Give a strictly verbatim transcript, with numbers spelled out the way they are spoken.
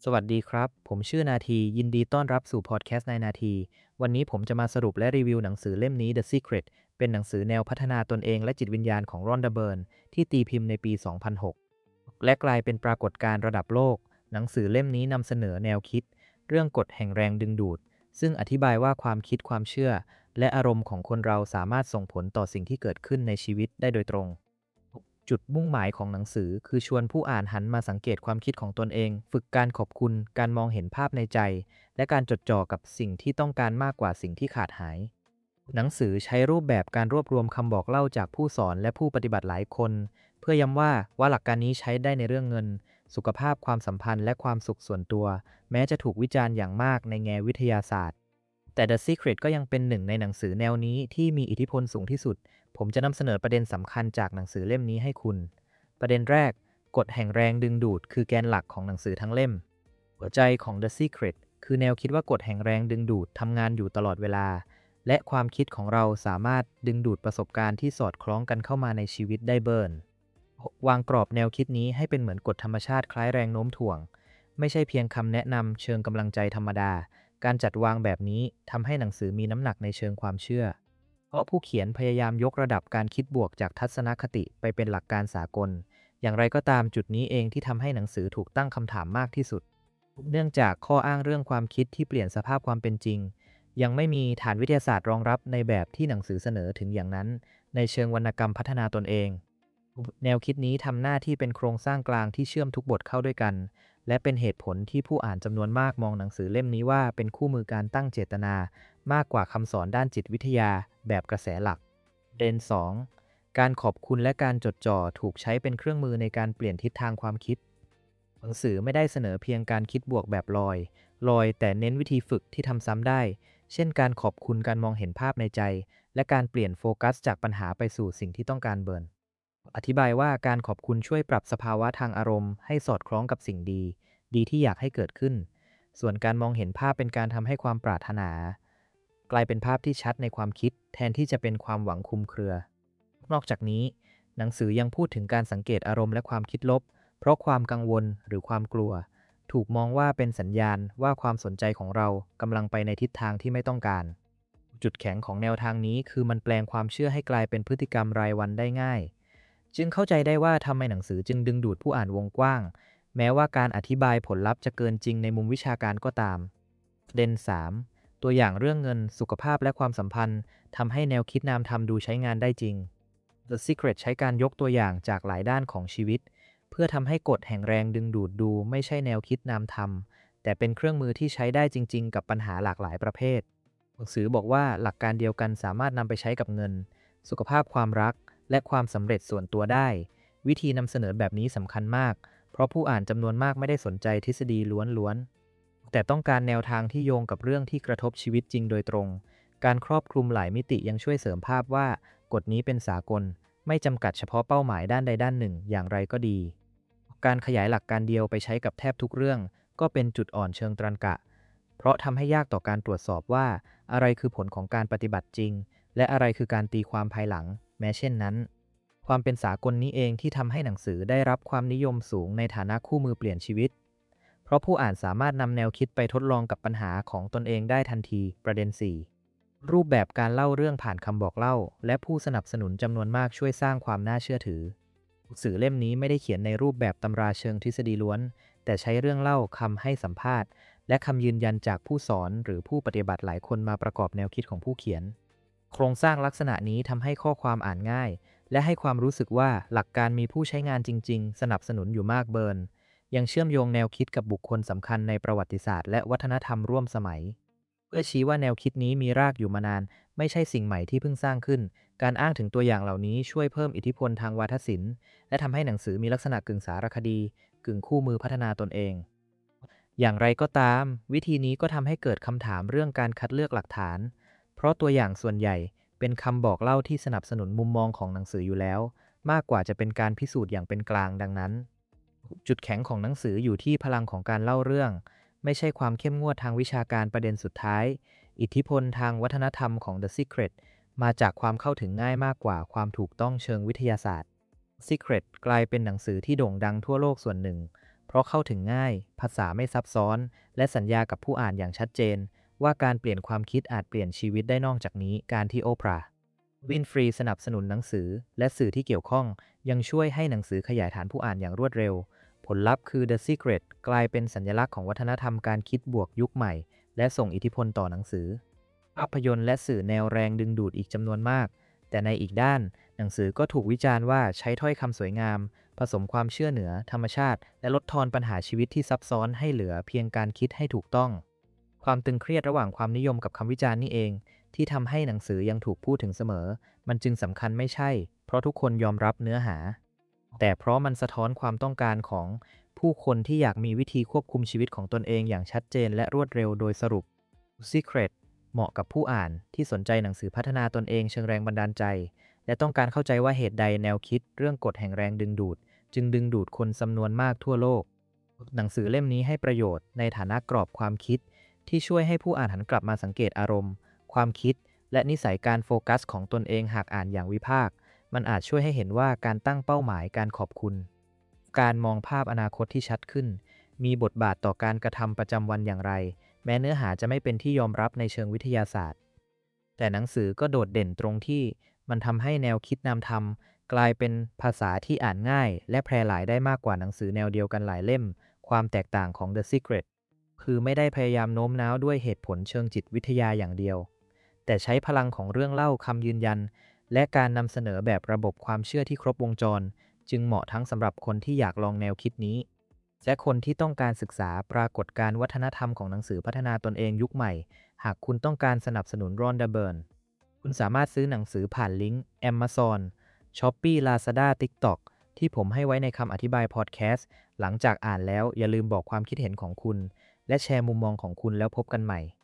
สวัสดีครับ ผมชื่อนาทียินดีต้อนรับสู่พอดแคสต์ในนาที วันนี้ผมจะมาสรุปและรีวิวหนังสือเล่มนี้ The Secret เป็นหนังสือแนวพัฒนาตนเองและจิตวิญญาณของรอนดาเบิร์นที่ตีพิมพ์ในปี สองพันหก และกลายเป็นปรากฏการณ์ระดับโลก หนังสือเล่มนี้นำเสนอแนวคิดเรื่องกฎแห่งแรงดึงดูด ซึ่งอธิบายว่าความคิดความเชื่อและอารมณ์ของคนเราสามารถส่งผลต่อสิ่งที่เกิดขึ้นในชีวิตได้โดยตรง จุดมุ่งหมายของหนังสือคือชวนผู้อ่านหันมาสังเกตความคิดของตนเอง ฝึกการขอบคุณ การมองเห็นภาพในใจ และการจดจ่อกับสิ่งที่ต้องการมากกว่าสิ่งที่ขาดหาย หนังสือใช้รูปแบบการรวบรวมคำบอกเล่าจากผู้สอนและผู้ปฏิบัติหลายคน เพื่อย้ำว่าว่าหลักการนี้ใช้ได้ในเรื่องเงิน สุขภาพความสัมพันธ์และความสุขส่วนตัว แม้จะถูกวิจารณ์อย่างมากในแง่วิทยาศาสตร์แต่ The Secret ก็ยังเป็นหนึ่งในหนังสือแนวนี้ที่มีอิทธิพลสูงที่สุด ผมจะนำเสนอประเด็นสำคัญจากหนังสือเล่มนี้ให้คุณ ประเด็นแรกกฎแห่งแรงดึงดูดคือแกนหลักของหนังสือทั้งเล่มหัวใจของ The Secret คือแนวคิดว่ากฎแห่งแรงดึงดูดทำงานอยู่ตลอดเวลาและความคิดของเราสามารถดึงดูดประสบการณ์ที่สอดคล้องกันเข้ามาในชีวิตได้เบิร์นวางกรอบแนวคิดนี้ให้เป็นเหมือนกฎธรรมชาติคล้ายแรงโน้มถ่วงไม่ใช่เพียงคำแนะนำเชิงกำลังใจธรรมดาการจัดวางแบบนี้ทำให้หนังสือมีน้ำหนักในเชิงความเชื่อเพราะผู้เขียนพยายามยกระดับการคิดบวกจากทัศนคติไปเป็นหลักการสากลอย่างไรก็ตามจุดนี้เองที่ทำให้หนังสือถูกตั้งคำถามมากที่สุดเนื่องจากข้ออ้างเรื่องความคิดที่เปลี่ยนสภาพความเป็นจริงยังไม่มีฐานวิทยาศาสตร์รองรับในแบบที่หนังสือเสนอถึงอย่างนั้นในเชิงวรรณกรรมพัฒนาตนเองแนวคิดนี้ทำหน้าที่เป็นโครงสร้างกลางที่เชื่อมทุกบทเข้าด้วยกันและเป็นเหตุผลที่ผู้อ่านจำนวนมากมองหนังสือเล่มนี้ว่าเป็นคู่มือการตั้งเจตนามากกว่าคำสอนด้านจิตวิทยาแบบกระแสหลักเดนสองการขอบคุณและการจดจ่อถูกใช้เป็นเครื่องมือในการเปลี่ยนทิศทางความคิดหนังสือไม่ได้เสนอเพียงการคิดบวกแบบลอยลอยแต่เน้นวิธีฝึกที่ทำซ้ำได้เช่นการขอบคุณการมองเห็นภาพในใจและการเปลี่ยนโฟกัสจากปัญหาไปสู่สิ่งที่ต้องการเบิร์นอธิบายว่าการขอบคุณช่วยปรับสภาวะทางอารมณ์ให้สอดคล้องกับสิ่งดีดีที่อยากให้เกิดขึ้นส่วนการมองเห็นภาพเป็นการทำให้ความปรารถนากลายเป็นภาพที่ชัดในความคิดแทนที่จะเป็นความหวังคลุมเครือ นอกจากนี้หนังสือยังพูดถึงการสังเกตอารมณ์และความคิดลบเพราะความกังวลหรือความกลัวถูกมองว่าเป็นสัญญาณว่าความสนใจของเรากำลังไปในทิศทางที่ไม่ต้องการจุดแข็งของแนวทางนี้คือมันแปลงความเชื่อให้กลายเป็นพฤติกรรมรายวันได้ง่ายจึงเข้าใจได้ว่าทำไมหนังสือจึงดึงดูดผู้อ่านวงกว้างแม้ว่าการอธิบายผลลัพธ์จะเกินจริงในมุมวิชาการก็ตามประเด็นสามตัวอย่างเรื่องเงินสุขภาพและความสัมพันธ์ทำให้แนวคิดนามธรรมดูใช้งานได้จริงThe Secret ใช้การยกตัวอย่างจากหลายด้านของชีวิตเพื่อทำให้กฎแห่งแรงดึงดูดดูไม่ใช่แนวคิดนามธรรมแต่เป็นเครื่องมือที่ใช้ได้จริงๆกับปัญหาหลากหลายประเภทหนังสือบอกว่าหลักการเดียวกันสามารถนำไปใช้กับเงินสุขภาพความรักและความสำเร็จส่วนตัวได้วิธีนำเสนอแบบนี้สำคัญมากเพราะผู้อ่านจำนวนมากไม่ได้สนใจทฤษฎีล้วนๆแต่ต้องการแนวทางที่โยงกับเรื่องที่กระทบชีวิตจริงโดยตรงการครอบคลุมหลายมิติยังช่วยเสริมภาพว่ากฎนี้เป็นสากลไม่จำกัดเฉพาะเป้าหมายด้านใดด้านหนึ่งอย่างไรก็ดี การขยายหลักการเดียวไปใช้กับแทบทุกเรื่องก็เป็นจุดอ่อนเชิงตรรกะ เพราะทำให้ยากต่อการตรวจสอบว่าอะไรคือผลของการปฏิบัติจริง และอะไรคือการตีความภายหลัง แม้เช่นนั้น ความเป็นสากลนี้เองที่ทำให้หนังสือได้รับความนิยมสูงในฐานะคู่มือเปลี่ยนชีวิต เพราะผู้อ่านสามารถนำแนวคิดไปทดลองกับปัญหาของตนเองได้ทันที ประเด็นสี่รูปแบบการเล่าเรื่องผ่านคำบอกเล่าและผู้สนับสนุนจำนวนมากช่วยสร้างความน่าเชื่อถือหนังสือเล่มนี้ไม่ได้เขียนในรูปแบบตำราเชิงทฤษฎีล้วนแต่ใช้เรื่องเล่าคำให้สัมภาษณ์และคำยืนยันจากผู้สอนหรือผู้ปฏิบัติหลายคนมาประกอบแนวคิดของผู้เขียนโครงสร้างลักษณะนี้ทำให้ข้อความอ่านง่ายและให้ความรู้สึกว่าหลักการมีผู้ใช้งานจริงๆสนับสนุนอยู่มากเบิร์นยังเชื่อมโยงแนวคิดกับบุคคลสำคัญในประวัติศาสตร์และวัฒนธรรมร่วมสมัยเพื่อชี้ว่าแนวคิดนี้มีรากอยู่มานานไม่ใช่สิ่งใหม่ที่เพิ่งสร้างขึ้นการอ้างถึงตัวอย่างเหล่านี้ช่วยเพิ่มอิทธิพลทางวาทศิลป์และทำให้หนังสือมีลักษณะกึ่งสารคดีกึ่งคู่มือพัฒนาตนเองอย่างไรก็ตามวิธีนี้ก็ทำให้เกิดคำถามเรื่องการคัดเลือกหลักฐานเพราะตัวอย่างส่วนใหญ่เป็นคำบอกเล่าที่สนับสนุนมุมมองของหนังสืออยู่แล้วมากกว่าจะเป็นการพิสูจน์อย่างเป็นกลางดังนั้นจุดแข็งของหนังสืออยู่ที่พลังของการเล่าเรื่องไม่ใช่ความเข้มงวดทางวิชาการประเด็นสุดท้ายอิทธิพลทางวัฒนธรรมของ The Secret มาจากความเข้าถึงง่ายมากกว่าความถูกต้องเชิงวิทยาศาสตร์ Secret กลายเป็นหนังสือที่โด่งดังทั่วโลกส่วนหนึ่งเพราะเข้าถึงง่ายภาษาไม่ซับซ้อนและสัญญากับผู้อ่านอย่างชัดเจนว่าการเปลี่ยนความคิดอาจเปลี่ยนชีวิตได้นอกจากนี้การที่โอปราห์วินฟรีสนับสนุนหนังสือและสื่อที่เกี่ยวข้องยังช่วยให้หนังสือขยายฐานผู้อ่านอย่างรวดเร็วผลลัพธ์คือ The Secret กลายเป็นสัญลักษณ์ของวัฒนธรรมการคิดบวกยุคใหม่และส่งอิทธิพลต่อหนังสือภาพยนตร์และสื่อแนวแรงดึงดูดอีกจำนวนมากแต่ในอีกด้านหนังสือก็ถูกวิจารณ์ว่าใช้ถ้อยคำสวยงามผสมความเชื่อเหนือธรรมชาติและลดทอนปัญหาชีวิตที่ซับซ้อนให้เหลือเพียงการคิดให้ถูกต้องความตึงเครียดระหว่างความนิยมกับคำวิจารณ์นี่เองที่ทำให้หนังสือยังถูกพูดถึงเสมอมันจึงสำคัญไม่ใช่เพราะทุกคนยอมรับเนื้อหาแต่เพราะมันสะท้อนความต้องการของผู้คนที่อยากมีวิธีควบคุมชีวิตของตนเองอย่างชัดเจนและรวดเร็วโดยสรุป Secret เหมาะกับผู้อ่านที่สนใจหนังสือพัฒนาตนเองเชิงแรงบันดาลใจและต้องการเข้าใจว่าเหตุใดแนวคิดเรื่องกฎแห่งแรงดึงดูดจึงดึงดูดคนจำนวนมากทั่วโลกหนังสือเล่มนี้ให้ประโยชน์ในฐานะกรอบความคิดที่ช่วยให้ผู้อ่านหันกลับมาสังเกตอารมณ์ความคิดและนิสัยการโฟกัสของตนเองหากอ่านอย่างวิพากษ์มันอาจช่วยให้เห็นว่าการตั้งเป้าหมายการขอบคุณการมองภาพอนาคตที่ชัดขึ้นมีบทบาทต่อการกระทำประจำวันอย่างไรแม้เนื้อหาจะไม่เป็นที่ยอมรับในเชิงวิทยาศาสตร์แต่หนังสือก็โดดเด่นตรงที่มันทำให้แนวคิดนำธรรมกลายเป็นภาษาที่อ่านง่ายและแพร่หลายได้มากกว่าหนังสือแนวเดียวกันหลายเล่มความแตกต่างของ The Secret คือไม่ได้พยายามโน้มน้าวด้วยเหตุผลเชิงจิตวิทยาอย่างเดียวแต่ใช้พลังของเรื่องเล่าคำยืนยันและการนำเสนอแบบระบบความเชื่อที่ครบวงจรจึงเหมาะทั้งสำหรับคนที่อยากลองแนวคิดนี้และคนที่ต้องการศึกษาปรากฏการณ์วัฒนธรรมของหนังสือพัฒนาตนเองยุคใหม่หากคุณต้องการสนับสนุนรอนดาเบิร์นคุณสามารถซื้อหนังสือผ่านลิงก์ Amazon Shopee Lazada TikTok ที่ผมให้ไว้ในคำอธิบายพอดแคสต์หลังจากอ่านแล้วอย่าลืมบอกความคิดเห็นของคุณและแชร์มุมมองของคุณแล้วพบกันใหม่